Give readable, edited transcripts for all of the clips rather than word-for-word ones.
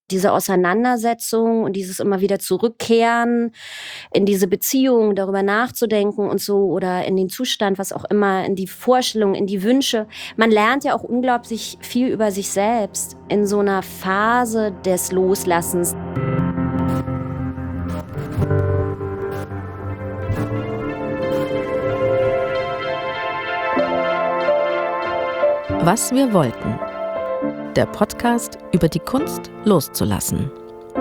diese Auseinandersetzung und dieses immer wieder Zurückkehren in diese Beziehung, darüber nachzudenken und so, oder in den Zustand, was auch immer, in die Vorstellung, in die Wünsche. Man lernt ja auch unglaublich viel über sich selbst in so einer Phase des Loslassens. Was wir wollten. Der Podcast über die Kunst loszulassen.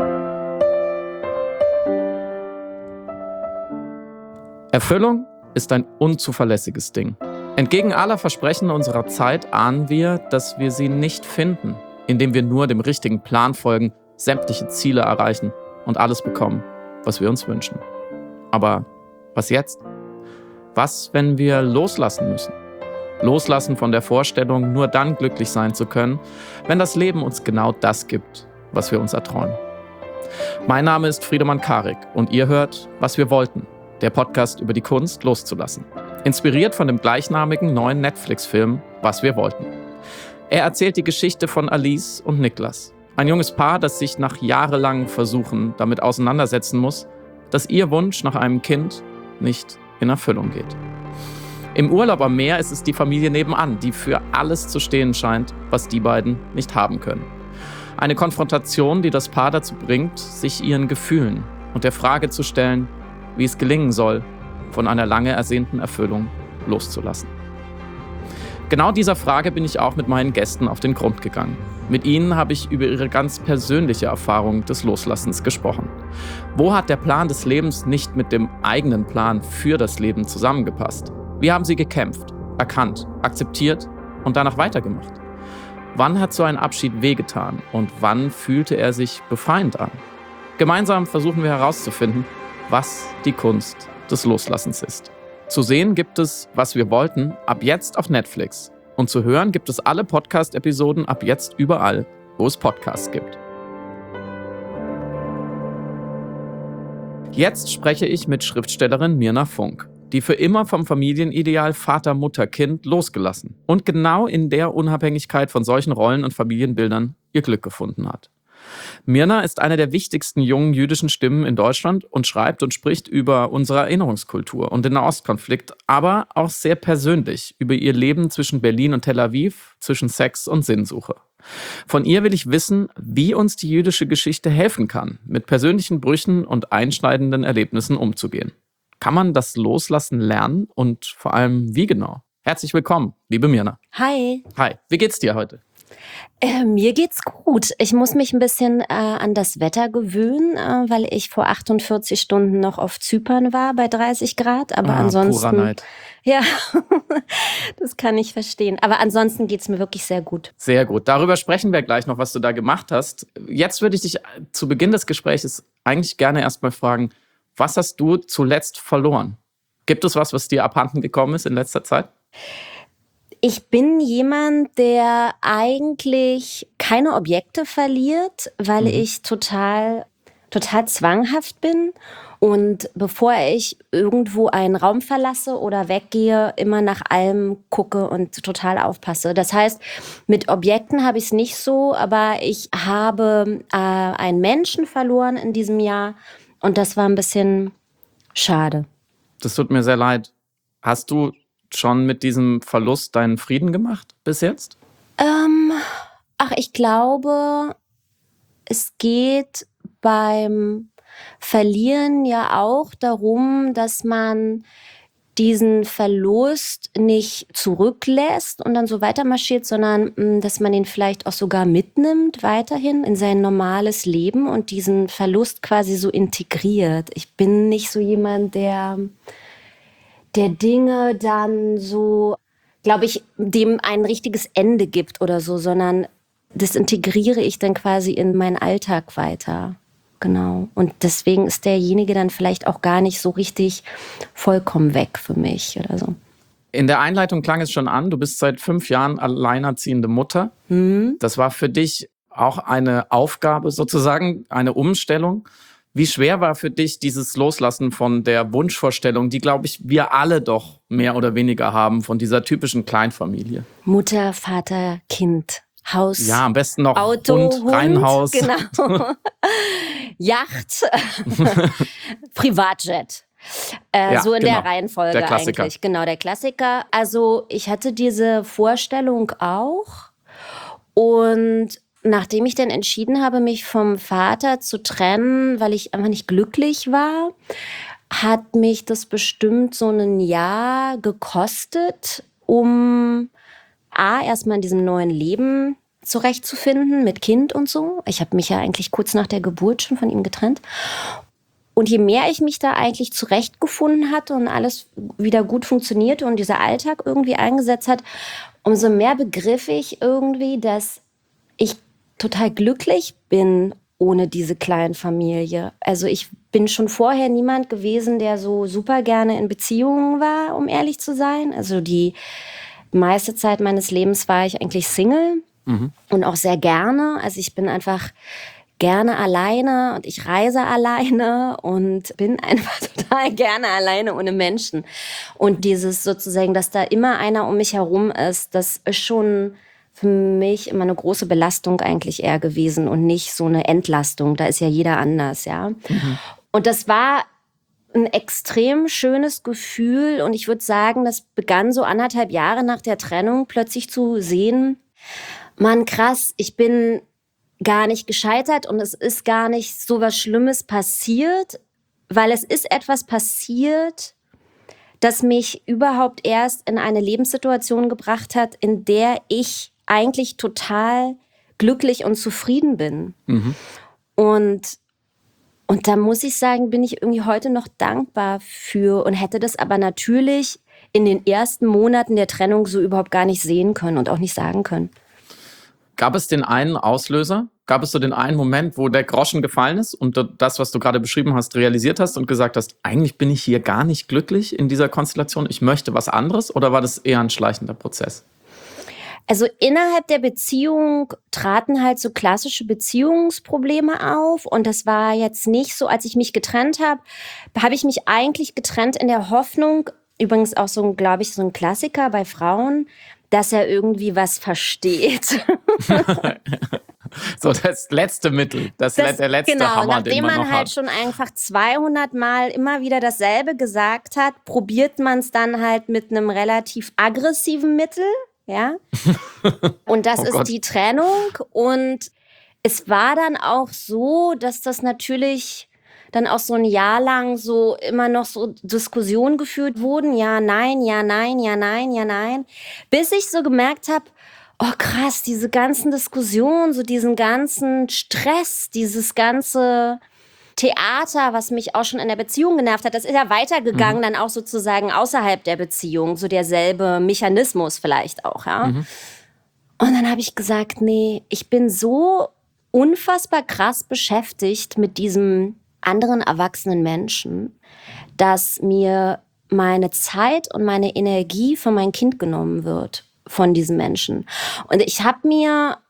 Erfüllung ist ein unzuverlässiges Ding. Entgegen aller Versprechen unserer Zeit ahnen wir, dass wir sie nicht finden, indem wir nur dem richtigen Plan folgen, sämtliche Ziele erreichen und alles bekommen, was wir uns wünschen. Aber was jetzt? Was, wenn wir loslassen müssen? Loslassen von der Vorstellung, nur dann glücklich sein zu können, wenn das Leben uns genau das gibt, was wir uns erträumen. Mein Name ist Friedemann Karik und ihr hört Was wir wollten, der Podcast über die Kunst loszulassen. Inspiriert von dem gleichnamigen neuen Netflix-Film Was wir wollten. Er erzählt die Geschichte von Alice und Niklas. Ein junges Paar, das sich nach jahrelangem Versuchen damit auseinandersetzen muss, dass ihr Wunsch nach einem Kind nicht in Erfüllung geht. Im Urlaub am Meer ist es die Familie nebenan, die für alles zu stehen scheint, was die beiden nicht haben können. Eine Konfrontation, die das Paar dazu bringt, sich ihren Gefühlen und der Frage zu stellen, wie es gelingen soll, von einer lange ersehnten Erfüllung loszulassen. Genau dieser Frage bin ich auch mit meinen Gästen auf den Grund gegangen. Mit ihnen habe ich über ihre ganz persönliche Erfahrung des Loslassens gesprochen. Wo hat der Plan des Lebens nicht mit dem eigenen Plan für das Leben zusammengepasst? Wie haben sie gekämpft, erkannt, akzeptiert und danach weitergemacht? Wann hat so ein Abschied wehgetan und wann fühlte er sich befreiend an? Gemeinsam versuchen wir herauszufinden, was die Kunst des Loslassens ist. Zu sehen gibt es Was wir wollten ab jetzt auf Netflix. Und zu hören gibt es alle Podcast-Episoden ab jetzt überall, wo es Podcasts gibt. Jetzt spreche ich mit Schriftstellerin Mirna Funk, die für immer vom Familienideal Vater, Mutter, Kind losgelassen und genau in der Unabhängigkeit von solchen Rollen und Familienbildern ihr Glück gefunden hat. Mirna ist eine der wichtigsten jungen jüdischen Stimmen in Deutschland und schreibt und spricht über unsere Erinnerungskultur und den Nahostkonflikt, aber auch sehr persönlich über ihr Leben zwischen Berlin und Tel Aviv, zwischen Sex und Sinnsuche. Von ihr will ich wissen, wie uns die jüdische Geschichte helfen kann, mit persönlichen Brüchen und einschneidenden Erlebnissen umzugehen. Kann man das Loslassen lernen und vor allem wie genau? Herzlich willkommen, liebe Mirna. Hi. Hi, wie geht's dir heute? Mir geht's gut. Ich muss mich ein bisschen an das Wetter gewöhnen, weil ich vor 48 Stunden noch auf Zypern war bei 30 Grad. Aber ansonsten, purer Neid. Ja, das kann ich verstehen. Aber ansonsten geht's mir wirklich sehr gut. Sehr gut. Darüber sprechen wir gleich noch, was du da gemacht hast. Jetzt würde ich dich zu Beginn des Gesprächs eigentlich gerne erstmal fragen, was hast du zuletzt verloren? Gibt es was dir abhanden gekommen ist in letzter Zeit? Ich bin jemand, der eigentlich keine Objekte verliert, weil ich total zwanghaft bin und bevor ich irgendwo einen Raum verlasse oder weggehe, immer nach allem gucke und total aufpasse. Das heißt, mit Objekten habe ich es nicht so, aber ich habe einen Menschen verloren in diesem Jahr und das war ein bisschen schade. Das tut mir sehr leid. Hast du schon mit diesem Verlust deinen Frieden gemacht bis jetzt? Ich glaube, es geht beim Verlieren ja auch darum, dass man diesen Verlust nicht zurücklässt und dann so weitermarschiert, sondern dass man ihn vielleicht auch sogar mitnimmt weiterhin in sein normales Leben und diesen Verlust quasi so integriert. Ich bin nicht so jemand, der Dinge dann so, glaube ich, dem ein richtiges Ende gibt oder so, sondern das integriere ich dann quasi in meinen Alltag weiter. Genau. Und deswegen ist derjenige dann vielleicht auch gar nicht so richtig vollkommen weg für mich oder so. In der Einleitung klang es schon an, du bist seit 5 Jahren alleinerziehende Mutter. Das war für dich auch eine Aufgabe sozusagen, eine Umstellung. Wie schwer war für dich dieses Loslassen von der Wunschvorstellung, die, glaube ich, wir alle doch mehr oder weniger haben, von dieser typischen Kleinfamilie? Mutter, Vater, Kind. Haus, Ja, am besten noch Auto, Hund, Reihenhaus. genau. Yacht, Privatjet. So in der Reihenfolge der Klassiker. eigentlich. Genau, der Klassiker. Also ich hatte diese Vorstellung auch. Und nachdem ich dann entschieden habe, mich vom Vater zu trennen, weil ich einfach nicht glücklich war, hat mich das bestimmt so ein Jahr gekostet, um erstmal in diesem neuen Leben zurechtzufinden mit Kind und so. Ich habe mich ja eigentlich kurz nach der Geburt schon von ihm getrennt. Und je mehr ich mich da eigentlich zurechtgefunden hatte und alles wieder gut funktionierte und dieser Alltag irgendwie eingesetzt hat, umso mehr begriff ich irgendwie, dass ich total glücklich bin ohne diese kleine Familie. Also ich bin schon vorher niemand gewesen, der so super gerne in Beziehungen war, um ehrlich zu sein. Also die meiste Zeit meines Lebens war ich eigentlich Single und auch sehr gerne. Also ich bin einfach gerne alleine und ich reise alleine und bin einfach total gerne alleine ohne Menschen. Und dieses sozusagen, dass da immer einer um mich herum ist, das ist schon für mich immer eine große Belastung eigentlich eher gewesen und nicht so eine Entlastung. Da ist ja jeder anders, ja. Und das war ein extrem schönes Gefühl und ich würde sagen, das begann so 1,5 Jahre nach der Trennung plötzlich zu sehen, Mann, krass, ich bin gar nicht gescheitert und es ist gar nicht so was Schlimmes passiert, weil es ist etwas passiert, das mich überhaupt erst in eine Lebenssituation gebracht hat, in der ich eigentlich total glücklich und zufrieden bin. Und da muss ich sagen, bin ich irgendwie heute noch dankbar für und hätte das aber natürlich in den ersten Monaten der Trennung so überhaupt gar nicht sehen können und auch nicht sagen können. Gab es den einen Auslöser? Gab es so den einen Moment, wo der Groschen gefallen ist und du das, was du gerade beschrieben hast, realisiert hast und gesagt hast, eigentlich bin ich hier gar nicht glücklich in dieser Konstellation, ich möchte was anderes? Oder war das eher ein schleichender Prozess? Also innerhalb der Beziehung traten halt so klassische Beziehungsprobleme auf. Und das war jetzt nicht so, als ich mich getrennt habe, habe ich mich eigentlich getrennt in der Hoffnung, übrigens auch so, glaube ich, so ein Klassiker bei Frauen, dass er irgendwie was versteht. So das letzte Mittel, der letzte genau, Hammer, den nachdem man noch man halt hat. schon einfach 200 Mal immer wieder dasselbe gesagt hat, probiert man es dann halt mit einem relativ aggressiven Mittel, ja. Und das Oh ist Gott. die Trennung. Und es war dann auch so, dass das natürlich dann auch so ein Jahr lang so immer noch so Diskussionen geführt wurden. Ja, nein, ja, nein, ja, nein, ja, nein. Bis ich so gemerkt habe, oh krass, diese ganzen Diskussionen, so diesen ganzen Stress, dieses ganze Theater, was mich auch schon in der Beziehung genervt hat, das ist ja weitergegangen, dann auch sozusagen außerhalb der Beziehung, so derselbe Mechanismus vielleicht auch, ja. Und dann habe ich gesagt, nee, ich bin so unfassbar krass beschäftigt mit diesem anderen erwachsenen Menschen, dass mir meine Zeit und meine Energie von meinem Kind genommen wird, von diesem Menschen. Und ich habe mir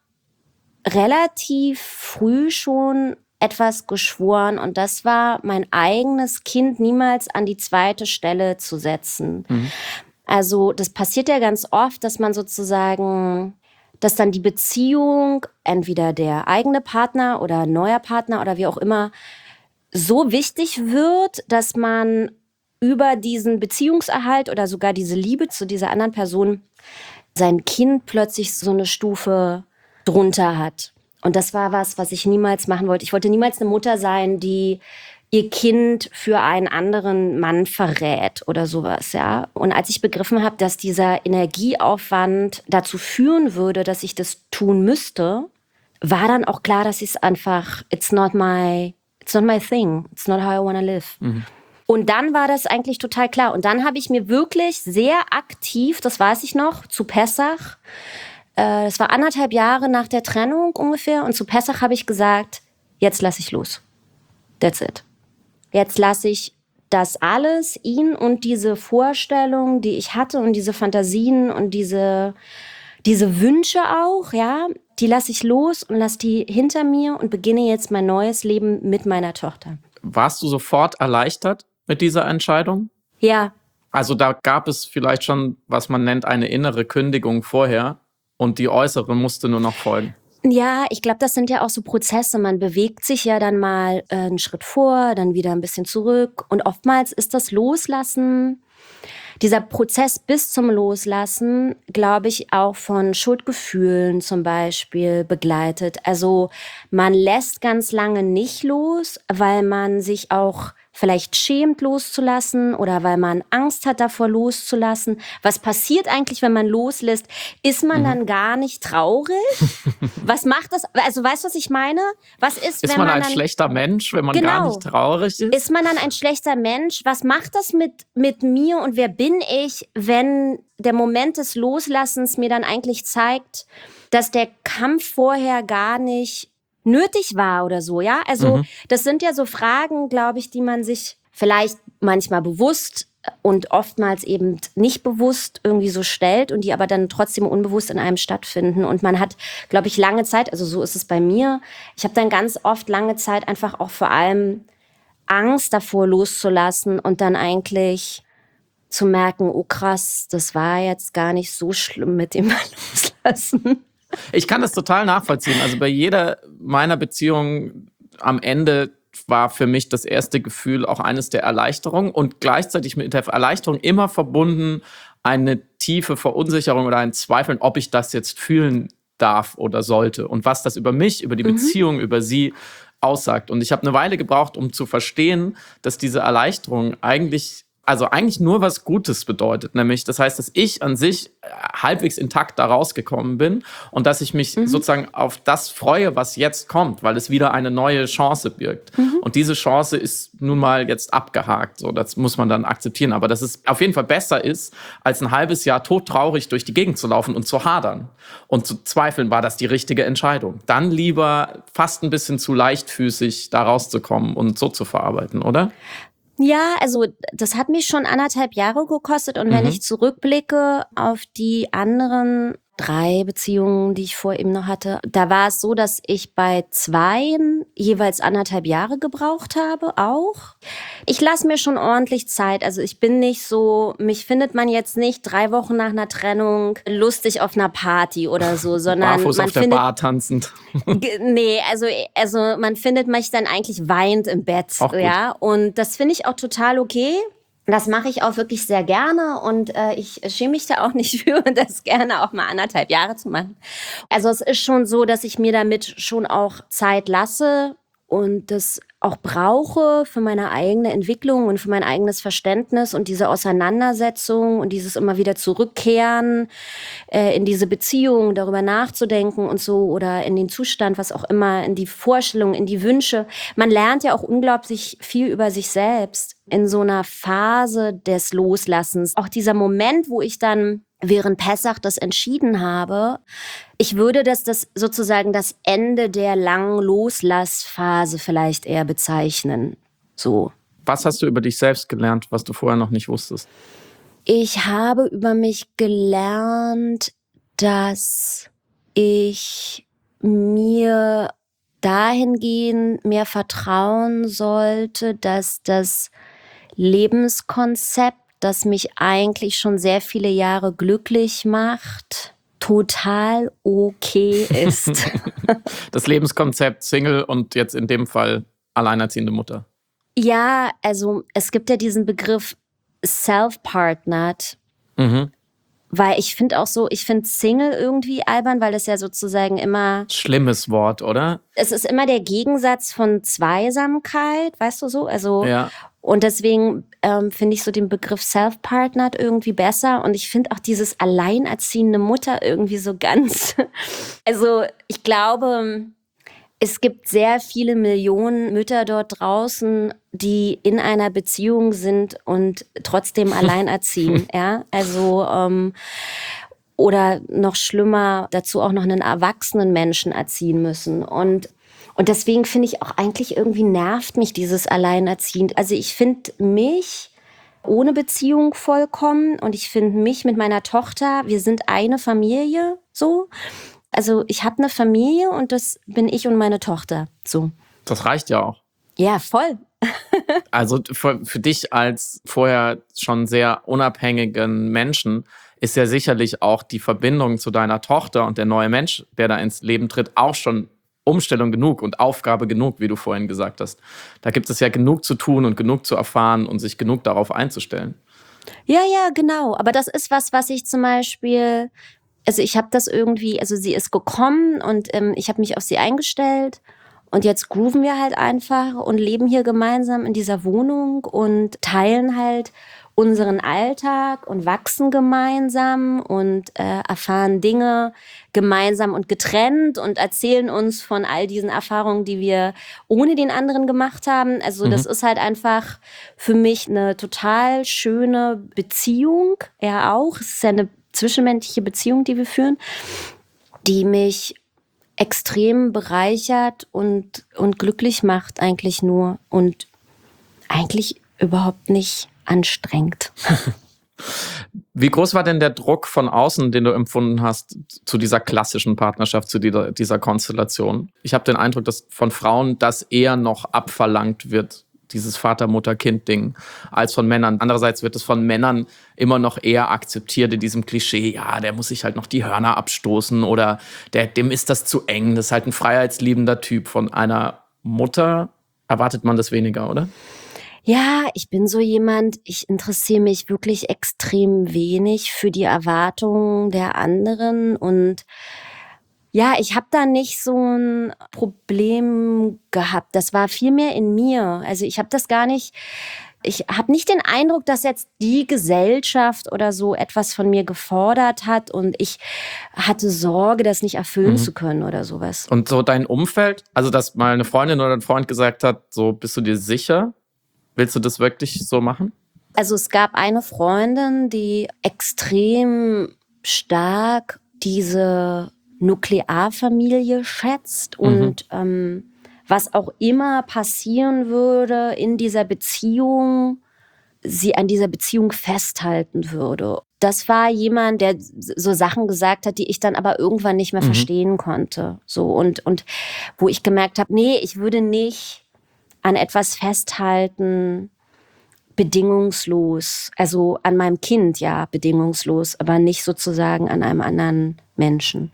relativ früh schon etwas geschworen und das war, mein eigenes Kind niemals an die zweite Stelle zu setzen. Also das passiert ja ganz oft, dass man sozusagen, dass dann die Beziehung, entweder der eigene Partner oder ein neuer Partner oder wie auch immer, so wichtig wird, dass man über diesen Beziehungserhalt oder sogar diese Liebe zu dieser anderen Person sein Kind plötzlich so eine Stufe drunter hat. Und das war was ich niemals machen wollte. Ich wollte niemals eine Mutter sein, die ihr Kind für einen anderen Mann verrät oder sowas, ja. Und als ich begriffen habe, dass dieser Energieaufwand dazu führen würde, dass ich das tun müsste, war dann auch klar, dass ich es einfach, it's not my thing, it's not how I wanna live. Und dann war das eigentlich total klar. Und dann habe ich mir wirklich sehr aktiv, das weiß ich noch, zu Pessach, das war 1,5 Jahre nach der Trennung ungefähr, und zu Pessach habe ich gesagt, jetzt lasse ich los. That's it. Jetzt lasse ich das alles, ihn und diese Vorstellungen, die ich hatte und diese Fantasien und diese Wünsche auch, ja, die lasse ich los und lasse die hinter mir und beginne jetzt mein neues Leben mit meiner Tochter. Warst du sofort erleichtert mit dieser Entscheidung? Ja. Also da gab es vielleicht schon, was man nennt, eine innere Kündigung vorher, und die äußere musste nur noch folgen. Ja, ich glaube, das sind ja auch so Prozesse. Man bewegt sich ja dann mal einen Schritt vor, dann wieder ein bisschen zurück. Und oftmals ist das Loslassen, dieser Prozess bis zum Loslassen, glaube ich, auch von Schuldgefühlen zum Beispiel begleitet. Also man lässt ganz lange nicht los, weil man sich auch vielleicht schämt loszulassen oder weil man Angst hat davor loszulassen. Was passiert eigentlich, wenn man loslässt? Ist man dann gar nicht traurig? Was macht das? Also weißt du, was ich meine? Was ist, Ist wenn man ein dann, schlechter Mensch, wenn man gar nicht traurig ist? Ist man dann ein schlechter Mensch? Was macht das mit mir und wer bin ich, wenn der Moment des Loslassens mir dann eigentlich zeigt, dass der Kampf vorher gar nicht nötig war oder so, ja? Also das sind ja so Fragen, glaube ich, die man sich vielleicht manchmal bewusst und oftmals eben nicht bewusst irgendwie so stellt und die aber dann trotzdem unbewusst in einem stattfinden. Und man hat, glaube ich, lange Zeit, also so ist es bei mir, ich habe dann ganz oft lange Zeit einfach auch vor allem Angst davor loszulassen und dann eigentlich zu merken, oh krass, das war jetzt gar nicht so schlimm mit dem Loslassen. Ich kann das total nachvollziehen. Also bei jeder meiner Beziehungen am Ende war für mich das erste Gefühl auch eines der Erleichterung und gleichzeitig mit der Erleichterung immer verbunden eine tiefe Verunsicherung oder ein Zweifeln, ob ich das jetzt fühlen darf oder sollte und was das über mich, über die Beziehung, über sie aussagt. Und ich habe eine Weile gebraucht, um zu verstehen, dass diese Erleichterung eigentlich nur was Gutes bedeutet. Nämlich, das heißt, dass ich an sich halbwegs intakt da rausgekommen bin und dass ich mich sozusagen auf das freue, was jetzt kommt, weil es wieder eine neue Chance birgt. Und diese Chance ist nun mal jetzt abgehakt. So, das muss man dann akzeptieren. Aber dass es auf jeden Fall besser ist, als ein halbes Jahr todtraurig durch die Gegend zu laufen und zu hadern und zu zweifeln, war das die richtige Entscheidung. Dann lieber fast ein bisschen zu leichtfüßig da rauszukommen und so zu verarbeiten, oder? Ja, also das hat mich schon 1,5 Jahre gekostet und wenn ich zurückblicke auf die anderen 3 Beziehungen, die ich vorher eben noch hatte, da war es so, dass ich bei 2 jeweils 1,5 Jahre gebraucht habe auch. Ich lasse mir schon ordentlich Zeit, also ich bin nicht so, mich findet man jetzt nicht 3 Wochen nach einer Trennung lustig auf einer Party oder so, sondern barfuß man auf der Bar tanzend. Nee, also man findet mich dann eigentlich weinend im Bett, ja. Und das finde ich auch total okay. Das mache ich auch wirklich sehr gerne und ich schäme mich da auch nicht für, das gerne auch mal 1,5 Jahre zu machen. Also es ist schon so, dass ich mir damit schon auch Zeit lasse und das auch brauche für meine eigene Entwicklung und für mein eigenes Verständnis und diese Auseinandersetzung und dieses immer wieder Zurückkehren in diese Beziehung, darüber nachzudenken und so oder in den Zustand, was auch immer, in die Vorstellung, in die Wünsche. Man lernt ja auch unglaublich viel über sich selbst in so einer Phase des Loslassens. Auch dieser Moment, wo ich dann während Pessach das entschieden habe, ich würde das sozusagen das Ende der langen Loslassphase vielleicht eher bezeichnen. So. Was hast du über dich selbst gelernt, was du vorher noch nicht wusstest? Ich habe über mich gelernt, dass ich mir dahingehend mehr vertrauen sollte, dass das Lebenskonzept, das mich eigentlich schon sehr viele Jahre glücklich macht, total okay ist. Das Lebenskonzept Single und jetzt in dem Fall alleinerziehende Mutter. Ja, also es gibt ja diesen Begriff self-partnered. Weil ich finde Single irgendwie albern, weil das ja sozusagen immer... Schlimmes Wort, oder? Es ist immer der Gegensatz von Zweisamkeit, weißt du so? Also, ja. Und deswegen finde ich so den Begriff self-partnered irgendwie besser. Und ich finde auch dieses alleinerziehende Mutter irgendwie so ganz... Also ich glaube, es gibt sehr viele Millionen Mütter dort draußen, die in einer Beziehung sind und trotzdem alleinerziehen. Ja? Also oder noch schlimmer, dazu auch noch einen erwachsenen Menschen erziehen müssen. Und deswegen finde ich auch eigentlich irgendwie nervt mich dieses Alleinerziehen. Also ich finde mich ohne Beziehung vollkommen und ich finde mich mit meiner Tochter, wir sind eine Familie so. Also ich habe eine Familie und das bin ich und meine Tochter so. Das reicht ja auch. Ja, voll. Also für dich als vorher schon sehr unabhängigen Menschen ist ja sicherlich auch die Verbindung zu deiner Tochter und der neue Mensch, der da ins Leben tritt, auch schon Umstellung genug und Aufgabe genug, wie du vorhin gesagt hast. Da gibt es ja genug zu tun und genug zu erfahren und sich genug darauf einzustellen. Ja, genau. Aber das ist was ich zum Beispiel, also ich habe das irgendwie, also sie ist gekommen und ich habe mich auf sie eingestellt und jetzt grooven wir halt einfach und leben hier gemeinsam in dieser Wohnung und teilen halt unseren Alltag und wachsen gemeinsam und erfahren Dinge gemeinsam und getrennt und erzählen uns von all diesen Erfahrungen, die wir ohne den anderen gemacht haben. Also das ist halt einfach für mich eine total schöne Beziehung. Er auch. Es ist ja eine zwischenmenschliche Beziehung, die wir führen, die mich extrem bereichert und glücklich macht eigentlich nur und eigentlich überhaupt nicht anstrengend. Wie groß war denn der Druck von außen, den du empfunden hast zu dieser klassischen Partnerschaft, zu dieser Konstellation? Ich habe den Eindruck, dass von Frauen das eher noch abverlangt wird, dieses Vater-Mutter-Kind-Ding, als von Männern. Andererseits wird es von Männern immer noch eher akzeptiert in diesem Klischee, ja, der muss sich halt noch die Hörner abstoßen oder dem ist das zu eng, das ist halt ein freiheitsliebender Typ. Von einer Mutter erwartet man das weniger, oder? Ja, ich bin so jemand, ich interessiere mich wirklich extrem wenig für die Erwartungen der anderen und ja, ich habe da nicht so ein Problem gehabt. Das war viel mehr in mir. Also ich habe nicht den Eindruck, dass jetzt die Gesellschaft oder so etwas von mir gefordert hat und ich hatte Sorge, das nicht erfüllen zu können oder sowas. Und so dein Umfeld, also dass mal eine Freundin oder ein Freund gesagt hat, so bist du dir sicher? Willst du das wirklich so machen? Also es gab eine Freundin, die extrem stark diese Nuklearfamilie schätzt und was auch immer passieren würde in dieser Beziehung, sie an dieser Beziehung festhalten würde. Das war jemand, der so Sachen gesagt hat, die ich dann aber irgendwann nicht mehr verstehen konnte. So und wo ich gemerkt habe, nee, ich würde nicht an etwas festhalten, bedingungslos. Also an meinem Kind, ja, bedingungslos, aber nicht sozusagen an einem anderen Menschen.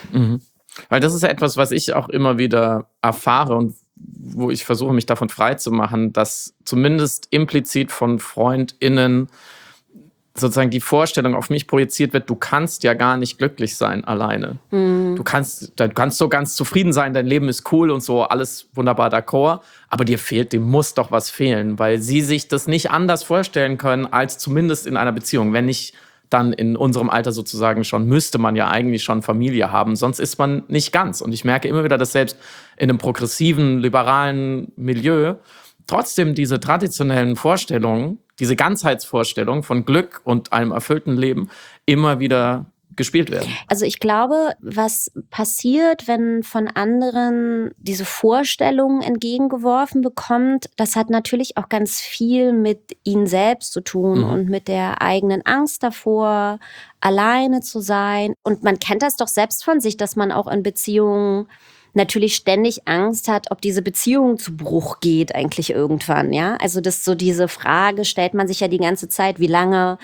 Weil das ist ja etwas, was ich auch immer wieder erfahre und wo ich versuche, mich davon frei zu machen, dass zumindest implizit von FreundInnen sozusagen die Vorstellung auf mich projiziert wird, du kannst ja gar nicht glücklich sein alleine. Du kannst so ganz zufrieden sein, dein Leben ist cool und so, alles wunderbar d'accord, aber dem muss doch was fehlen, weil sie sich das nicht anders vorstellen können, als zumindest in einer Beziehung. Wenn nicht, dann in unserem Alter sozusagen schon, müsste man ja eigentlich schon Familie haben, sonst ist man nicht ganz. Und ich merke immer wieder, dass selbst in einem progressiven, liberalen Milieu trotzdem diese traditionellen Vorstellungen, diese Ganzheitsvorstellung von Glück und einem erfüllten Leben immer wieder gespielt werden. Also ich glaube, was passiert, wenn von anderen diese Vorstellungen entgegengeworfen bekommt, das hat natürlich auch ganz viel mit ihnen selbst zu tun und mit der eigenen Angst davor, alleine zu sein. Und man kennt das doch selbst von sich, dass man auch in Beziehungen natürlich ständig Angst hat, ob diese Beziehung zu Bruch geht eigentlich irgendwann, ja? Also das so diese Frage stellt man sich ja die ganze Zeit, wie lange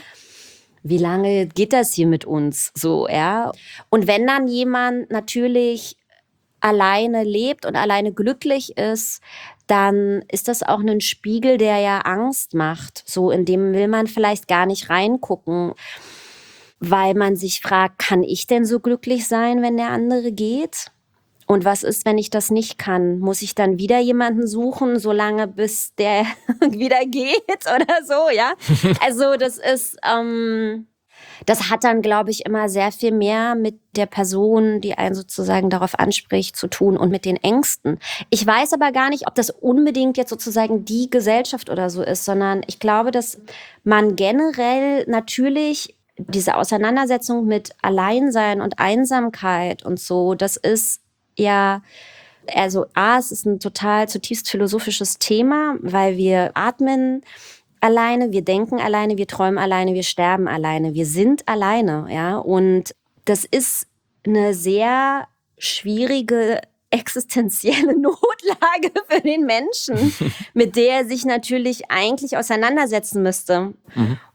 geht das hier mit uns so, ja? Und wenn dann jemand natürlich alleine lebt und alleine glücklich ist, dann ist das auch ein Spiegel, der ja Angst macht. So, in dem will man vielleicht gar nicht reingucken, weil man sich fragt, kann ich denn so glücklich sein, wenn der andere geht? Und was ist, wenn ich das nicht kann? Muss ich dann wieder jemanden suchen, solange bis der wieder geht oder so, ja? Also das ist, das hat dann, glaube ich, immer sehr viel mehr mit der Person, die einen sozusagen darauf anspricht, zu tun und mit den Ängsten. Ich weiß aber gar nicht, ob das unbedingt jetzt sozusagen die Gesellschaft oder so ist, sondern ich glaube, dass man generell natürlich diese Auseinandersetzung mit Alleinsein und Einsamkeit und so, das ist ja, also es ist ein total zutiefst philosophisches Thema, weil wir atmen alleine, wir denken alleine, wir träumen alleine, wir sterben alleine, wir sind alleine, ja. Und das ist eine sehr schwierige existenzielle Notlage für den Menschen, mit der er sich natürlich eigentlich auseinandersetzen müsste.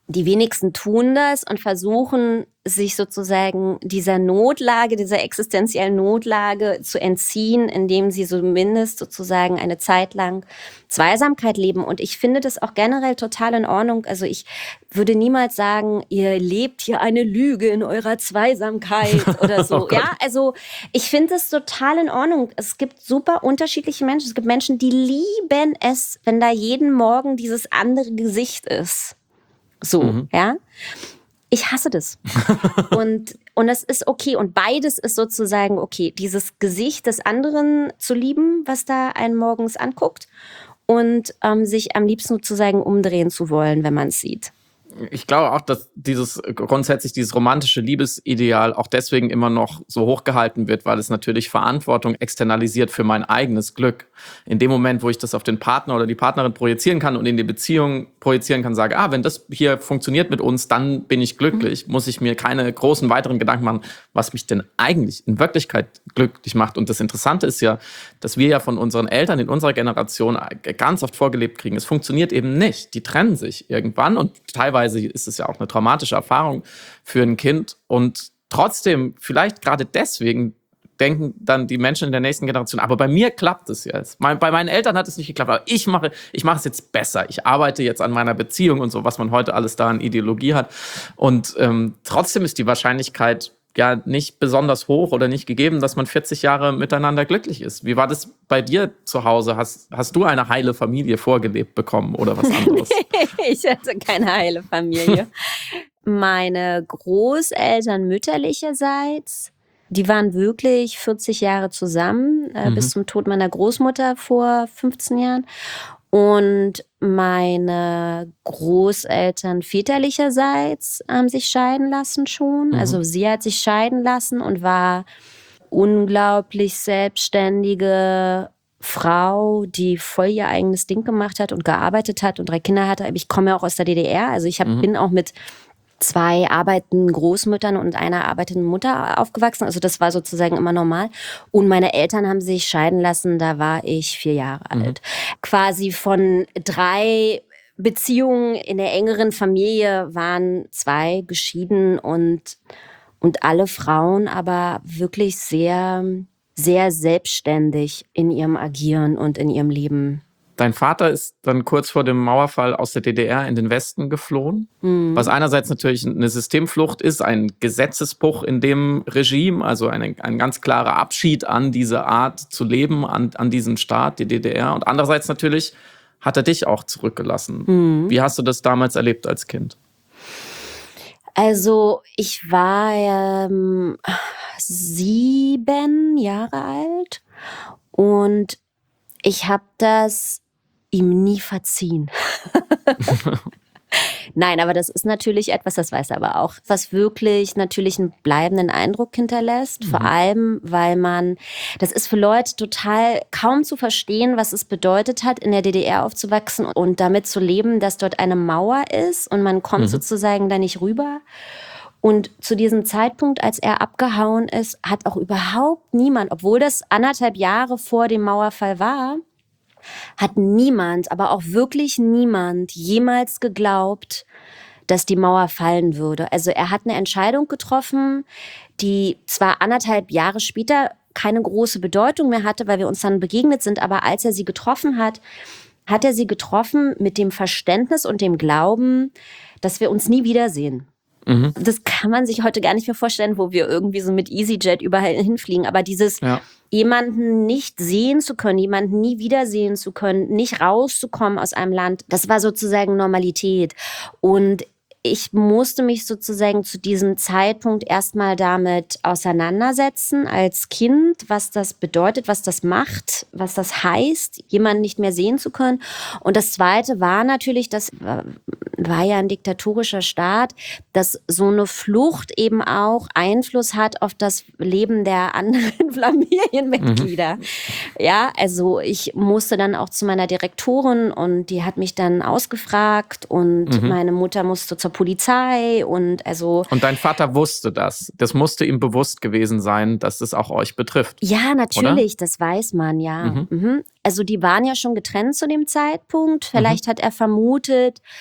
die wenigsten tun das und versuchen, sich sozusagen dieser Notlage, dieser existenziellen Notlage zu entziehen, indem sie zumindest sozusagen eine Zeit lang Zweisamkeit leben. Und ich finde das auch generell total in Ordnung. Also ich würde niemals sagen, ihr lebt hier eine Lüge in eurer Zweisamkeit oder so. Oh ja, also ich finde es total in Ordnung. Es gibt super unterschiedliche Menschen. Es gibt Menschen, die lieben es, wenn da jeden Morgen dieses andere Gesicht ist. So, ja. Ich hasse das. und das ist okay. Und beides ist sozusagen okay. Dieses Gesicht des anderen zu lieben, was da einen morgens anguckt. Und sich am liebsten sozusagen umdrehen zu wollen, wenn man es sieht. Ich glaube auch, dass grundsätzlich dieses romantische Liebesideal auch deswegen immer noch so hochgehalten wird, weil es natürlich Verantwortung externalisiert für mein eigenes Glück. In dem Moment, wo ich das auf den Partner oder die Partnerin projizieren kann und in die Beziehung projizieren kann, sage, wenn das hier funktioniert mit uns, dann bin ich glücklich, muss ich mir keine großen weiteren Gedanken machen, was mich denn eigentlich in Wirklichkeit glücklich macht. Und das Interessante ist ja, dass wir ja von unseren Eltern in unserer Generation ganz oft vorgelebt kriegen, es funktioniert eben nicht. Die trennen sich irgendwann und teilweise ist es ja auch eine traumatische Erfahrung für ein Kind. Und trotzdem, vielleicht gerade deswegen, denken dann die Menschen in der nächsten Generation, aber bei mir klappt es jetzt. Bei meinen Eltern hat es nicht geklappt, aber ich mache es jetzt besser. Ich arbeite jetzt an meiner Beziehung und so, was man heute alles da an Ideologie hat. Und trotzdem ist die Wahrscheinlichkeit ja nicht besonders hoch oder nicht gegeben, dass man 40 Jahre miteinander glücklich ist. Wie war das bei dir zu Hause? Hast du eine heile Familie vorgelebt bekommen oder was anderes? Ich hatte keine heile Familie. Meine Großeltern mütterlicherseits, die waren wirklich 40 Jahre zusammen, bis zum Tod meiner Großmutter vor 15 Jahren. Und meine Großeltern väterlicherseits haben sich scheiden lassen schon. Also sie hat sich scheiden lassen und war unglaublich selbstständige Frau, die voll ihr eigenes Ding gemacht hat und gearbeitet hat und 3 Kinder hatte. Ich komme ja auch aus der DDR. Also ich bin auch mit 2 arbeitenden Großmüttern und einer arbeitenden Mutter aufgewachsen. Also das war sozusagen immer normal. Und meine Eltern haben sich scheiden lassen, da war ich 4 Jahre alt. Quasi von 3 Beziehungen in der engeren Familie waren 2 geschieden und alle Frauen aber wirklich sehr, sehr selbstständig in ihrem Agieren und in ihrem Leben. Dein Vater ist dann kurz vor dem Mauerfall aus der DDR in den Westen geflohen, was einerseits natürlich eine Systemflucht ist, ein Gesetzesbruch in dem Regime, also ein ganz klarer Abschied an diese Art zu leben, an diesen Staat, die DDR. Und andererseits natürlich hat er dich auch zurückgelassen. Wie hast du das damals erlebt als Kind? Also ich war 7 Jahre alt und ich habe das ihm nie verziehen. Nein, aber das ist natürlich etwas, das weiß er aber auch, was wirklich natürlich einen bleibenden Eindruck hinterlässt. Vor allem, weil das ist für Leute total kaum zu verstehen, was es bedeutet hat, in der DDR aufzuwachsen und damit zu leben, dass dort eine Mauer ist und man kommt sozusagen da nicht rüber. Und zu diesem Zeitpunkt, als er abgehauen ist, hat auch überhaupt niemand, obwohl das 1,5 Jahre vor dem Mauerfall war, hat niemand, aber auch wirklich niemand jemals geglaubt, dass die Mauer fallen würde. Also er hat eine Entscheidung getroffen, die zwar 1,5 Jahre später keine große Bedeutung mehr hatte, weil wir uns dann begegnet sind, aber als er sie getroffen hat, hat er sie getroffen mit dem Verständnis und dem Glauben, dass wir uns nie wiedersehen. Das kann man sich heute gar nicht mehr vorstellen, wo wir irgendwie so mit EasyJet überall hinfliegen. Aber dieses jemanden nicht sehen zu können, jemanden nie wiedersehen zu können, nicht rauszukommen aus einem Land, das war sozusagen Normalität. Und ich musste mich sozusagen zu diesem Zeitpunkt erstmal damit auseinandersetzen als Kind, was das bedeutet, was das macht, was das heißt, jemanden nicht mehr sehen zu können. Und das Zweite war natürlich, das war ja ein diktatorischer Staat, dass so eine Flucht eben auch Einfluss hat auf das Leben der anderen Familienmitglieder. Ja, also ich musste dann auch zu meiner Direktorin und die hat mich dann ausgefragt und meine Mutter musste zur Polizei und also. Und dein Vater wusste das. Das musste ihm bewusst gewesen sein, dass es auch euch betrifft. Ja, natürlich, oder? Das weiß man, ja. Also die waren ja schon getrennt zu dem Zeitpunkt. Vielleicht hat er vermutet,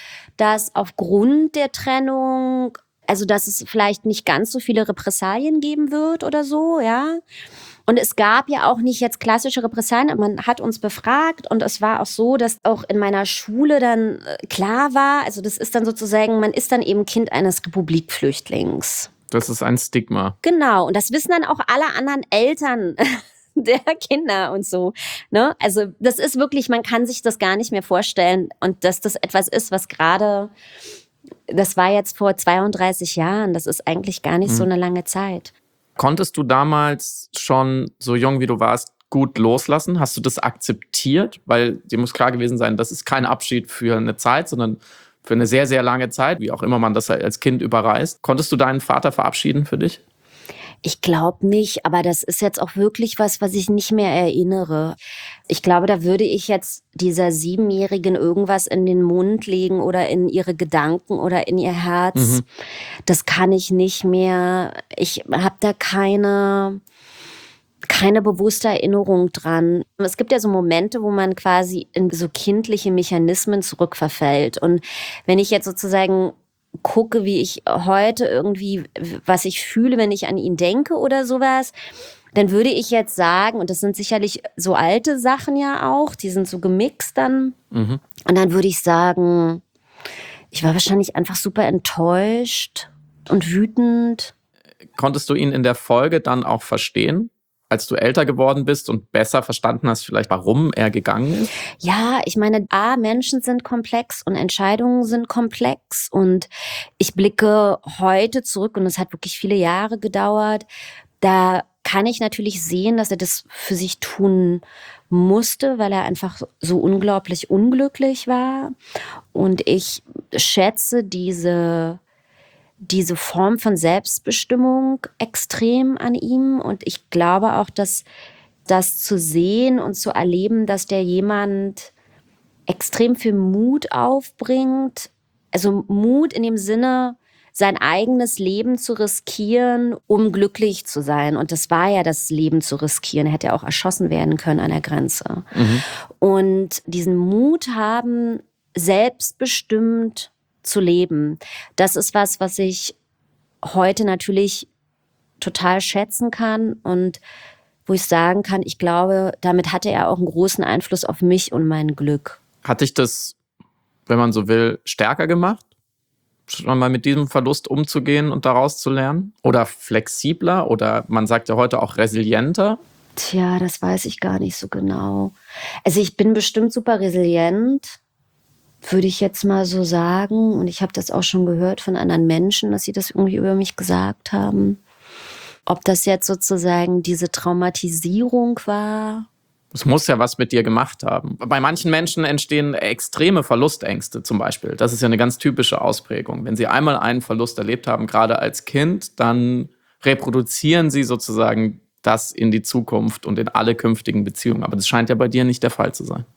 dass aufgrund der Trennung, also dass es vielleicht nicht ganz so viele Repressalien geben wird oder so, ja. Und es gab ja auch nicht jetzt klassische Repressalien. Man hat uns befragt und es war auch so, dass auch in meiner Schule dann klar war, also das ist dann sozusagen, man ist dann eben Kind eines Republikflüchtlings. Das ist ein Stigma. Genau, und das wissen dann auch alle anderen Eltern der Kinder und so. Ne? Also das ist wirklich, man kann sich das gar nicht mehr vorstellen. Und dass das etwas ist, was gerade, das war jetzt vor 32 Jahren, das ist eigentlich gar nicht so eine lange Zeit. Konntest du damals schon, so jung wie du warst, gut loslassen? Hast du das akzeptiert? Weil dir muss klar gewesen sein, das ist kein Abschied für eine Zeit, sondern für eine sehr, sehr lange Zeit, wie auch immer man das als Kind überreißt. Konntest du deinen Vater verabschieden für dich? Ich glaube nicht, aber das ist jetzt auch wirklich was ich nicht mehr erinnere. Ich glaube, da würde ich jetzt dieser 7-Jährigen irgendwas in den Mund legen oder in ihre Gedanken oder in ihr Herz. Das kann ich nicht mehr. Ich habe da keine bewusste Erinnerung dran. Es gibt ja so Momente, wo man quasi in so kindliche Mechanismen zurückverfällt. Und wenn ich jetzt sozusagen gucke, wie ich heute irgendwie, was ich fühle, wenn ich an ihn denke oder sowas, dann würde ich jetzt sagen, und das sind sicherlich so alte Sachen ja auch, die sind so gemixt dann. Und dann würde ich sagen, ich war wahrscheinlich einfach super enttäuscht und wütend. Konntest du ihn in der Folge dann auch verstehen, als du älter geworden bist und besser verstanden hast, vielleicht warum er gegangen ist? Ja, ich meine, Menschen sind komplex und Entscheidungen sind komplex. Und ich blicke heute zurück, und es hat wirklich viele Jahre gedauert. Da kann ich natürlich sehen, dass er das für sich tun musste, weil er einfach so unglaublich unglücklich war. Und ich schätze diese Form von Selbstbestimmung extrem an ihm. Und ich glaube auch, dass das zu sehen und zu erleben, dass der jemand extrem viel Mut aufbringt. Also Mut in dem Sinne, sein eigenes Leben zu riskieren, um glücklich zu sein. Und das war ja das Leben zu riskieren. Er hätte ja auch erschossen werden können an der Grenze. Und diesen Mut haben, selbstbestimmt zu leben. Das ist was ich heute natürlich total schätzen kann und wo ich sagen kann, ich glaube, damit hatte er auch einen großen Einfluss auf mich und mein Glück. Hat dich das, wenn man so will, stärker gemacht? Schon mal mit diesem Verlust umzugehen und daraus zu lernen? Oder flexibler? Oder man sagt ja heute auch resilienter? Tja, das weiß ich gar nicht so genau. Also ich bin bestimmt super resilient, würde ich jetzt mal so sagen. Und ich habe das auch schon gehört von anderen Menschen, dass sie das irgendwie über mich gesagt haben. Ob das jetzt sozusagen diese Traumatisierung war. Es muss ja was mit dir gemacht haben. Bei manchen Menschen entstehen extreme Verlustängste zum Beispiel. Das ist ja eine ganz typische Ausprägung. Wenn sie einmal einen Verlust erlebt haben, gerade als Kind, dann reproduzieren sie sozusagen das in die Zukunft und in alle künftigen Beziehungen. Aber das scheint ja bei dir nicht der Fall zu sein.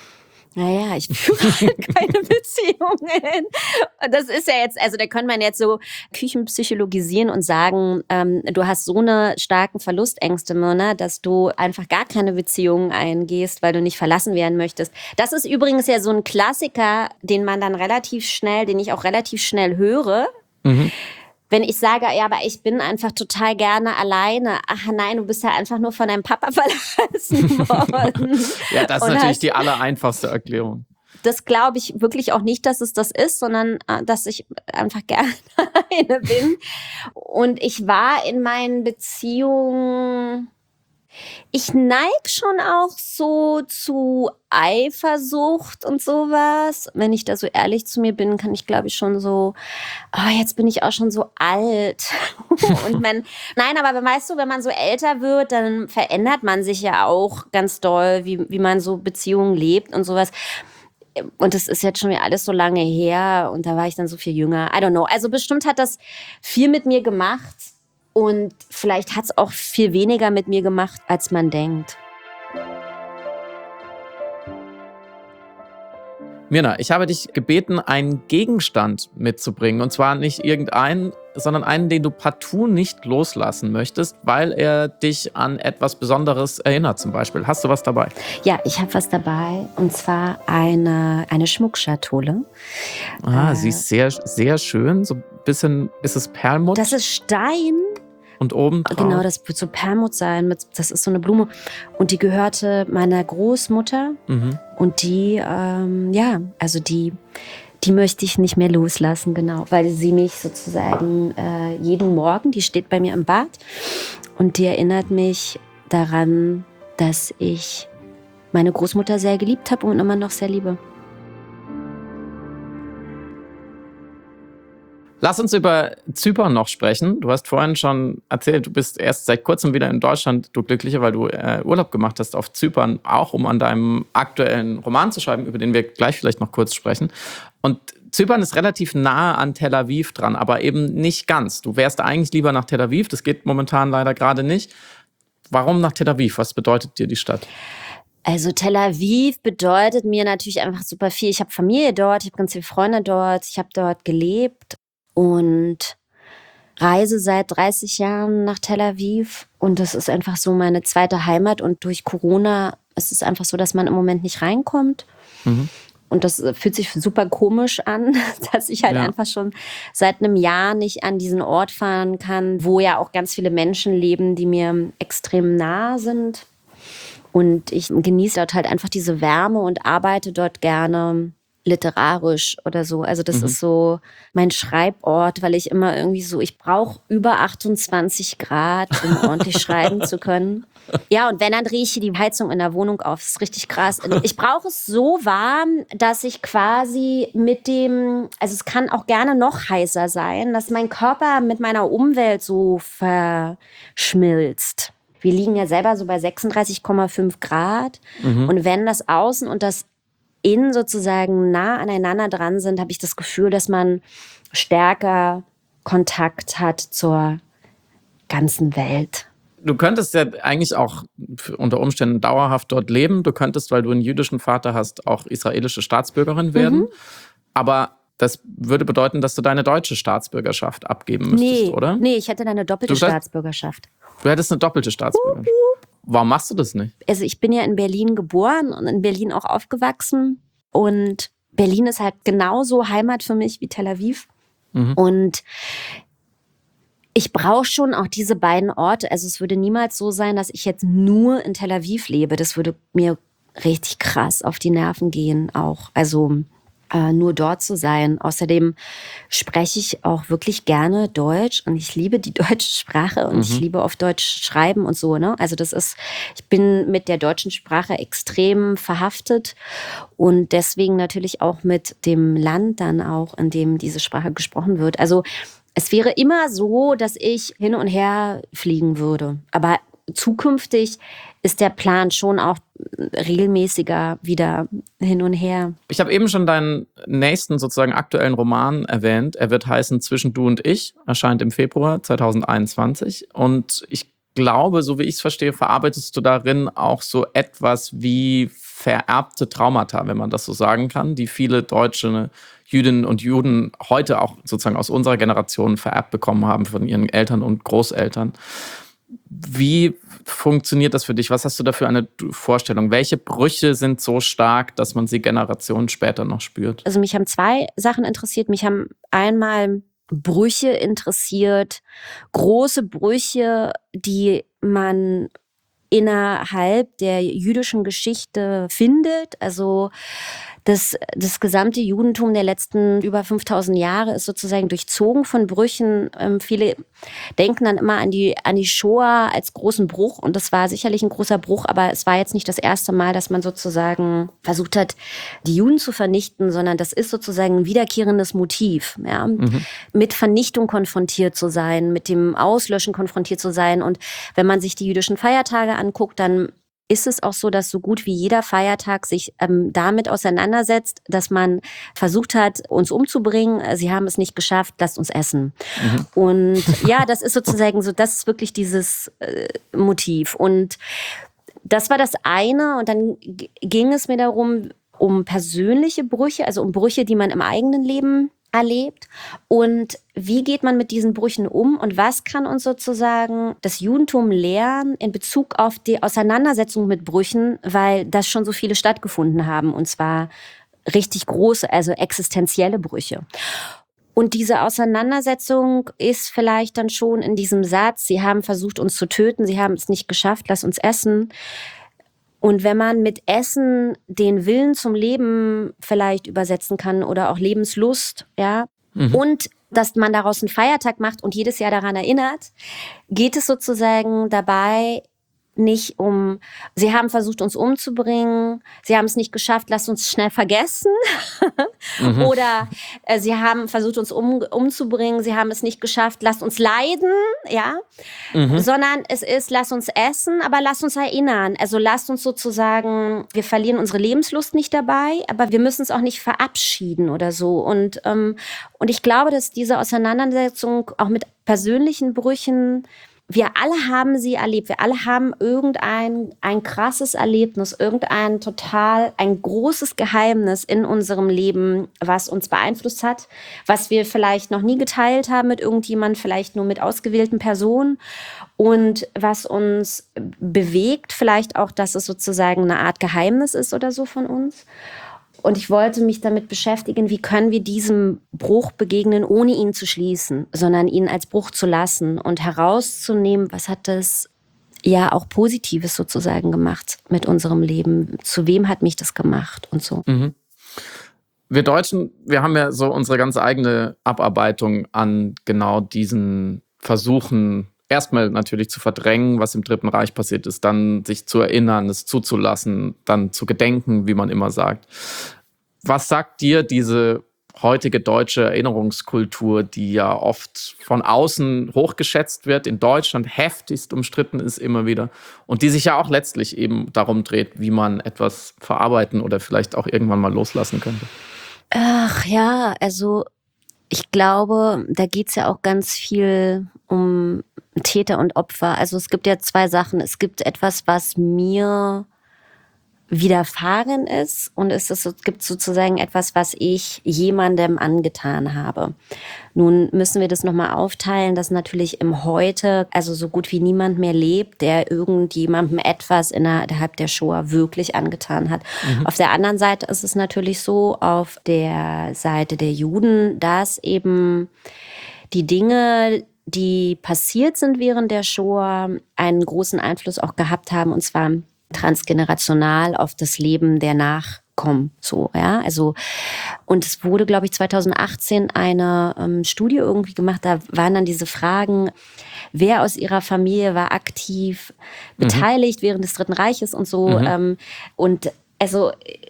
Naja, ich führe keine Beziehungen. Das ist ja jetzt, also da könnte man jetzt so küchenpsychologisieren und sagen, du hast so eine starken Verlustängste, Myrna, dass du einfach gar keine Beziehungen eingehst, weil du nicht verlassen werden möchtest. Das ist übrigens ja so ein Klassiker, den ich auch relativ schnell höre. Wenn ich sage, ja, aber ich bin einfach total gerne alleine. Ach nein, du bist ja einfach nur von deinem Papa verlassen worden. Ja, das ist natürlich die allereinfachste Erklärung. Das glaube ich wirklich auch nicht, dass es das ist, sondern dass ich einfach gerne alleine bin. Und ich war in meinen Beziehungen, ich neige schon auch so zu Eifersucht und sowas. Wenn ich da so ehrlich zu mir bin, kann ich, glaube ich, schon so, jetzt bin ich auch schon so alt. Nein, aber weißt du, wenn man so älter wird, dann verändert man sich ja auch ganz doll, wie man so Beziehungen lebt und sowas. Und das ist jetzt schon wieder alles so lange her und da war ich dann so viel jünger. I don't know. Also bestimmt hat das viel mit mir gemacht. Und vielleicht hat es auch viel weniger mit mir gemacht, als man denkt. Myrna, ich habe dich gebeten, einen Gegenstand mitzubringen. Und zwar nicht irgendeinen, sondern einen, den du partout nicht loslassen möchtest, weil er dich an etwas Besonderes erinnert zum Beispiel. Hast du was dabei? Ja, ich habe was dabei, und zwar eine Schmuckschatulle. Sie ist sehr, sehr schön. So ein bisschen, ist es Perlmutt? Das ist Stein. Und oben drauf? Genau, das wird so Perlmutt sein. Das ist so eine Blume. Und die gehörte meiner Großmutter. Und die, die möchte ich nicht mehr loslassen, genau. Weil sie mich sozusagen jeden Morgen, die steht bei mir im Bad. Und die erinnert mich daran, dass ich meine Großmutter sehr geliebt habe und immer noch sehr liebe. Lass uns über Zypern noch sprechen. Du hast vorhin schon erzählt, du bist erst seit kurzem wieder in Deutschland, du Glückliche, weil du Urlaub gemacht hast auf Zypern, auch um an deinem aktuellen Roman zu schreiben, über den wir gleich vielleicht noch kurz sprechen. Und Zypern ist relativ nahe an Tel Aviv dran, aber eben nicht ganz. Du wärst eigentlich lieber nach Tel Aviv, das geht momentan leider gerade nicht. Warum nach Tel Aviv? Was bedeutet dir die Stadt? Also Tel Aviv bedeutet mir natürlich einfach super viel. Ich habe Familie dort, ich habe ganz viele Freunde dort, ich habe dort gelebt. Und reise seit 30 Jahren nach Tel Aviv. Und das ist einfach so meine zweite Heimat. Und durch Corona ist es einfach so, dass man im Moment nicht reinkommt. Und das fühlt sich super komisch an, dass ich halt einfach schon seit einem Jahr nicht an diesen Ort fahren kann, wo ja auch ganz viele Menschen leben, die mir extrem nah sind. Und ich genieße dort halt einfach diese Wärme und arbeite dort gerne literarisch oder so. Also das ist so mein Schreibort, weil ich immer irgendwie so, ich brauche über 28 Grad, um ordentlich schreiben zu können. Ja, und wenn, dann drehe ich hier die Heizung in der Wohnung auf. Das ist richtig krass. Ich brauche es so warm, dass ich quasi also es kann auch gerne noch heißer sein, dass mein Körper mit meiner Umwelt so verschmilzt. Wir liegen ja selber so bei 36,5 Grad. Und wenn das Außen und das Innen sozusagen nah aneinander dran sind, habe ich das Gefühl, dass man stärker Kontakt hat zur ganzen Welt. Du könntest ja eigentlich auch unter Umständen dauerhaft dort leben. Du könntest, weil du einen jüdischen Vater hast, auch israelische Staatsbürgerin werden. Aber das würde bedeuten, dass du deine deutsche Staatsbürgerschaft abgeben müsstest, oder? Nee, ich hätte eine doppelte Staatsbürgerschaft. Du hättest eine doppelte Staatsbürgerschaft. Warum machst du das nicht? Also ich bin ja in Berlin geboren und in Berlin auch aufgewachsen. Und Berlin ist halt genauso Heimat für mich wie Tel Aviv. Und ich brauche schon auch diese beiden Orte. Also es würde niemals so sein, dass ich jetzt nur in Tel Aviv lebe. Das würde mir richtig krass auf die Nerven gehen auch. Also nur dort zu sein. Außerdem spreche ich auch wirklich gerne Deutsch und ich liebe die deutsche Sprache und ich liebe auf Deutsch schreiben und so, ne? Also ich bin mit der deutschen Sprache extrem verhaftet und deswegen natürlich auch mit dem Land dann auch, in dem diese Sprache gesprochen wird. Also es wäre immer so, dass ich hin und her fliegen würde. Aber zukünftig ist der Plan schon auch regelmäßiger wieder hin und her. Ich habe eben schon deinen nächsten sozusagen aktuellen Roman erwähnt. Er wird heißen Zwischen du und ich, erscheint im Februar 2021. Und ich glaube, so wie ich es verstehe, verarbeitest du darin auch so etwas wie vererbte Traumata, wenn man das so sagen kann, die viele deutsche Jüdinnen und Juden heute auch sozusagen aus unserer Generation vererbt bekommen haben von ihren Eltern und Großeltern. Wie funktioniert das für dich? Was hast du da für eine Vorstellung? Welche Brüche sind so stark, dass man sie Generationen später noch spürt? Also mich haben zwei Sachen interessiert. Mich haben einmal Brüche interessiert, große Brüche, die man innerhalb der jüdischen Geschichte findet. Also das gesamte Judentum der letzten über 5000 Jahre ist sozusagen durchzogen von Brüchen. Viele denken dann immer an die Shoah als großen Bruch und das war sicherlich ein großer Bruch, aber es war jetzt nicht das erste Mal, dass man sozusagen versucht hat, die Juden zu vernichten, sondern das ist sozusagen ein wiederkehrendes Motiv. Ja? Mit Vernichtung konfrontiert zu sein, mit dem Auslöschen konfrontiert zu sein. Und wenn man sich die jüdischen Feiertage anguckt, dann ist es auch so, dass so gut wie jeder Feiertag sich damit auseinandersetzt, dass man versucht hat, uns umzubringen. Sie haben es nicht geschafft, lasst uns essen. Und ja, das ist sozusagen so, das ist wirklich dieses Motiv. Und das war das eine. Und dann ging es mir darum, um persönliche Brüche, also um Brüche, die man im eigenen Leben erlebt und wie geht man mit diesen Brüchen um und was kann uns sozusagen das Judentum lehren in Bezug auf die Auseinandersetzung mit Brüchen, weil das schon so viele stattgefunden haben und zwar richtig große, also existenzielle Brüche. Und diese Auseinandersetzung ist vielleicht dann schon in diesem Satz, sie haben versucht, uns zu töten, sie haben es nicht geschafft, lass uns essen. Und wenn man mit Essen den Willen zum Leben vielleicht übersetzen kann oder auch Lebenslust, ja, und dass man daraus einen Feiertag macht und jedes Jahr daran erinnert, geht es sozusagen dabei nicht um, sie haben versucht, uns umzubringen, sie haben es nicht geschafft, lasst uns schnell vergessen. Oder sie haben versucht, uns umzubringen, sie haben es nicht geschafft, lasst uns leiden, ja. Sondern es ist, lasst uns essen, aber lasst uns erinnern. Also lasst uns sozusagen, wir verlieren unsere Lebenslust nicht dabei, aber wir müssen es auch nicht verabschieden oder so. Und ich glaube, dass diese Auseinandersetzung auch mit persönlichen Brüchen, wir alle haben sie erlebt. Wir alle haben ein krasses Erlebnis, ein großes Geheimnis in unserem Leben, was uns beeinflusst hat, was wir vielleicht noch nie geteilt haben mit irgendjemandem, vielleicht nur mit ausgewählten Personen und was uns bewegt, vielleicht auch, dass es sozusagen eine Art Geheimnis ist oder so von uns. Und ich wollte mich damit beschäftigen, wie können wir diesem Bruch begegnen, ohne ihn zu schließen, sondern ihn als Bruch zu lassen und herauszunehmen, was hat das ja auch Positives sozusagen gemacht mit unserem Leben. Zu wem hat mich das gemacht und so. Wir Deutschen, wir haben ja so unsere ganz eigene Abarbeitung an genau diesen Versuchen, erstmal natürlich zu verdrängen, was im Dritten Reich passiert ist, dann sich zu erinnern, es zuzulassen, dann zu gedenken, wie man immer sagt. Was sagt dir diese heutige deutsche Erinnerungskultur, die ja oft von außen hochgeschätzt wird, in Deutschland heftigst umstritten ist immer wieder und die sich ja auch letztlich eben darum dreht, wie man etwas verarbeiten oder vielleicht auch irgendwann mal loslassen könnte? Ach ja, also ich glaube, da geht's ja auch ganz viel um Täter und Opfer. Also es gibt ja zwei Sachen. Es gibt etwas, was mir widerfahren ist und es gibt sozusagen etwas, was ich jemandem angetan habe. Nun müssen wir das nochmal aufteilen, dass natürlich im Heute, also so gut wie niemand mehr lebt, der irgendjemandem etwas innerhalb der Shoah wirklich angetan hat. Auf der anderen Seite ist es natürlich so, auf der Seite der Juden, dass eben die Dinge, die passiert sind während der Shoah, einen großen Einfluss auch gehabt haben, und zwar transgenerational auf das Leben der Nachkommen. So, ja, also, und es wurde, glaube ich, 2018 eine Studie irgendwie gemacht, da waren dann diese Fragen, wer aus ihrer Familie war aktiv beteiligt während des Dritten Reiches und so. Und also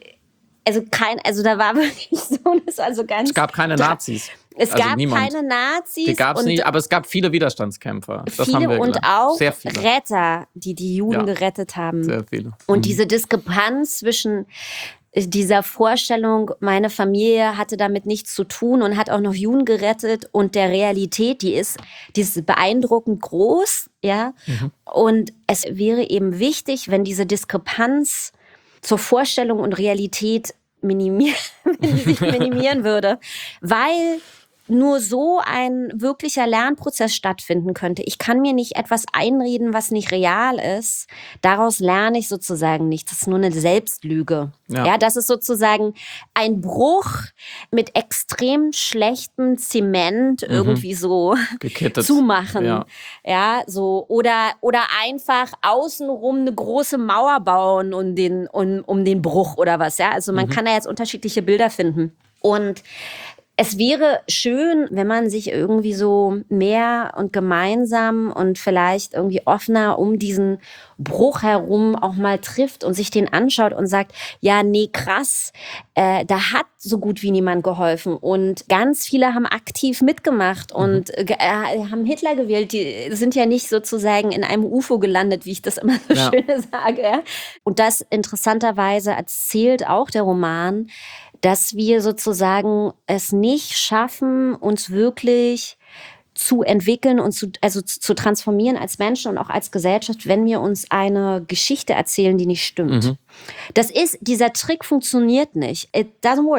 da war wirklich so, das war so ganz... Es gab keine Nazis. Es gab keine Nazis. Die gab es nicht, aber es gab viele Widerstandskämpfer. Das haben wir und auch sehr viele Retter, die Juden gerettet haben. Sehr viele. Und diese Diskrepanz zwischen dieser Vorstellung, meine Familie hatte damit nichts zu tun und hat auch noch Juden gerettet, und der Realität, die ist beeindruckend groß, ja. Und es wäre eben wichtig, wenn diese Diskrepanz zur Vorstellung und Realität minimieren würde, weil nur so ein wirklicher Lernprozess stattfinden könnte. Ich kann mir nicht etwas einreden, was nicht real ist. Daraus lerne ich sozusagen nichts. Das ist nur eine Selbstlüge. Ja, das ist sozusagen ein Bruch mit extrem schlechtem Zement irgendwie so gekittet zumachen. Ja, so. Oder einfach außenrum eine große Mauer bauen um den Bruch oder was. Ja, also man kann da jetzt unterschiedliche Bilder finden. Und es wäre schön, wenn man sich irgendwie so mehr und gemeinsam und vielleicht irgendwie offener um diesen Bruch herum auch mal trifft und sich den anschaut und sagt, ja, nee, krass, da hat so gut wie niemand geholfen. Und ganz viele haben aktiv mitgemacht und haben Hitler gewählt. Die sind ja nicht sozusagen in einem UFO gelandet, wie ich das immer so schön sage. Und das interessanterweise erzählt auch der Roman, dass wir sozusagen es nicht schaffen, uns wirklich zu entwickeln und zu transformieren als Menschen und auch als Gesellschaft, wenn wir uns eine Geschichte erzählen, die nicht stimmt. Dieser Trick funktioniert nicht. It doesn't work.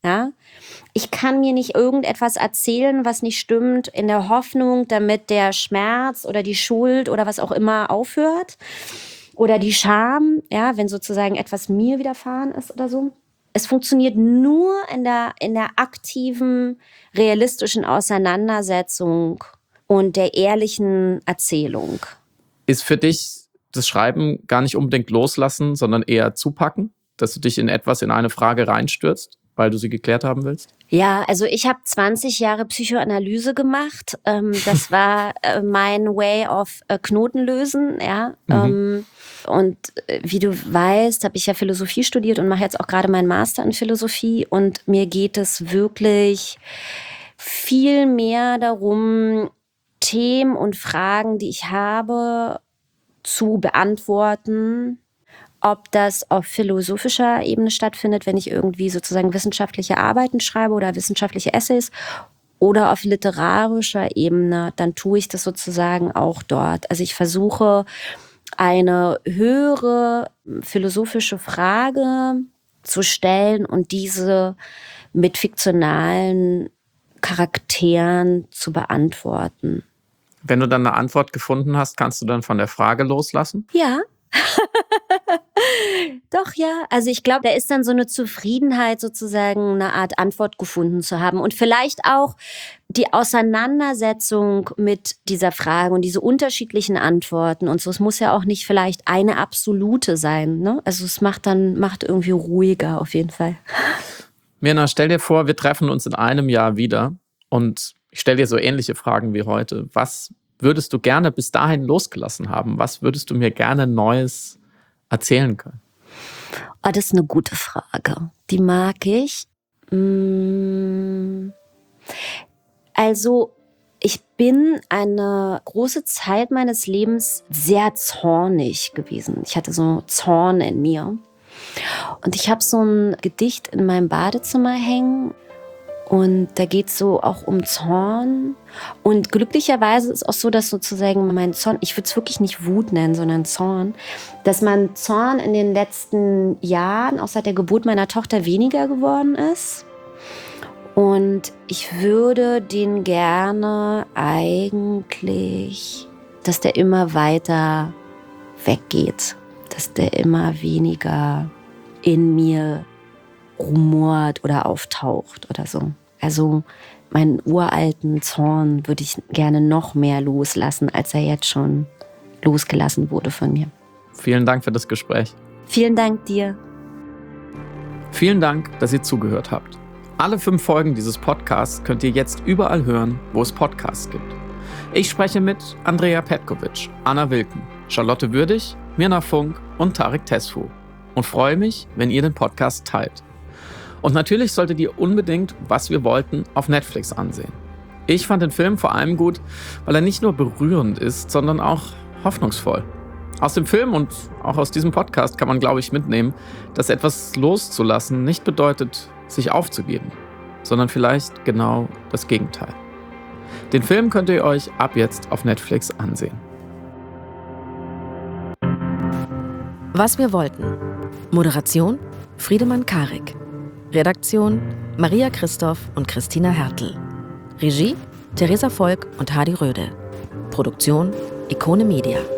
Ja? Ich kann mir nicht irgendetwas erzählen, was nicht stimmt, in der Hoffnung, damit der Schmerz oder die Schuld oder was auch immer aufhört. Oder die Scham, ja, wenn sozusagen etwas mir widerfahren ist oder so. Es funktioniert nur in der aktiven, realistischen Auseinandersetzung und der ehrlichen Erzählung. Ist für dich das Schreiben gar nicht unbedingt loslassen, sondern eher zupacken? Dass du dich in eine Frage reinstürzt, weil du sie geklärt haben willst? Ja, also ich habe 20 Jahre Psychoanalyse gemacht. Das war mein Way of Knoten lösen. Ja. Und wie du weißt, habe ich ja Philosophie studiert und mache jetzt auch gerade meinen Master in Philosophie. Und mir geht es wirklich viel mehr darum, Themen und Fragen, die ich habe, zu beantworten. Ob das auf philosophischer Ebene stattfindet, wenn ich irgendwie sozusagen wissenschaftliche Arbeiten schreibe oder wissenschaftliche Essays, oder auf literarischer Ebene, dann tue ich das sozusagen auch dort. Also ich versuche, eine höhere philosophische Frage zu stellen und diese mit fiktionalen Charakteren zu beantworten. Wenn du dann eine Antwort gefunden hast, kannst du dann von der Frage loslassen? Ja. Doch, ja. Also ich glaube, da ist dann so eine Zufriedenheit, sozusagen eine Art Antwort gefunden zu haben. Und vielleicht auch die Auseinandersetzung mit dieser Frage und diese unterschiedlichen Antworten und so. Es muss ja auch nicht vielleicht eine absolute sein, ne? Also es macht irgendwie ruhiger auf jeden Fall. Mirna, stell dir vor, wir treffen uns in einem Jahr wieder und ich stelle dir so ähnliche Fragen wie heute. Was würdest du gerne bis dahin losgelassen haben? Was würdest du mir gerne Neues erzählen können? Oh, das ist eine gute Frage. Die mag ich. Also, ich bin eine große Zeit meines Lebens sehr zornig gewesen. Ich hatte so Zorn in mir. Und ich habe so ein Gedicht in meinem Badezimmer hängen. Und da geht es so auch um Zorn. Und glücklicherweise ist auch so, dass sozusagen mein Zorn, ich würde es wirklich nicht Wut nennen, sondern Zorn, dass mein Zorn in den letzten Jahren, auch seit der Geburt meiner Tochter, weniger geworden ist. Und ich würde den gerne eigentlich, dass der immer weiter weggeht, dass der immer weniger in mir rumort oder auftaucht oder so. Also meinen uralten Zorn würde ich gerne noch mehr loslassen, als er jetzt schon losgelassen wurde von mir. Vielen Dank für das Gespräch. Vielen Dank dir. Vielen Dank, dass ihr zugehört habt. Alle 5 Folgen dieses Podcasts könnt ihr jetzt überall hören, wo es Podcasts gibt. Ich spreche mit Andrea Petkovic, Anna Wilken, Charlotte Würdig, Mirna Funk und Tarek Tesfu und freue mich, wenn ihr den Podcast teilt. Und natürlich solltet ihr unbedingt Was wir wollten auf Netflix ansehen. Ich fand den Film vor allem gut, weil er nicht nur berührend ist, sondern auch hoffnungsvoll. Aus dem Film und auch aus diesem Podcast kann man, glaube ich, mitnehmen, dass etwas loszulassen nicht bedeutet, sich aufzugeben, sondern vielleicht genau das Gegenteil. Den Film könnt ihr euch ab jetzt auf Netflix ansehen. Was wir wollten. Moderation Friedemann Karik. Redaktion Maria Christoph und Christina Hertel. Regie Theresa Volk und Hadi Röde. Produktion Ikone Media.